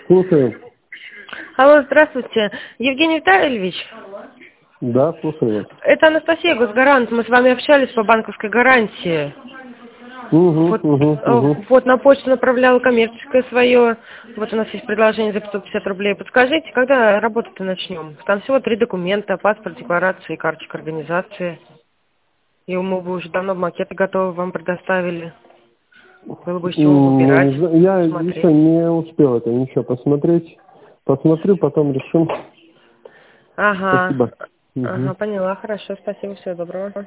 Слушаю. Алло, здравствуйте. Евгений Витальевич? Да, слушаю вас. Это Анастасия, госгарант. Мы с вами общались по банковской гарантии. Вот на почту направляла коммерческое свое. Вот у нас есть предложение за 550 рублей. Подскажите, когда работать-то начнем? Там всего 3 документа: паспорт, декларация и карточка организации. И мы бы уже давно макеты готовы вам предоставили. Было бы с чего выбирать. Я еще не успел это ничего посмотреть. Посмотрю, потом решим. Ага. Спасибо. Ага, поняла. Хорошо, спасибо, всего доброго.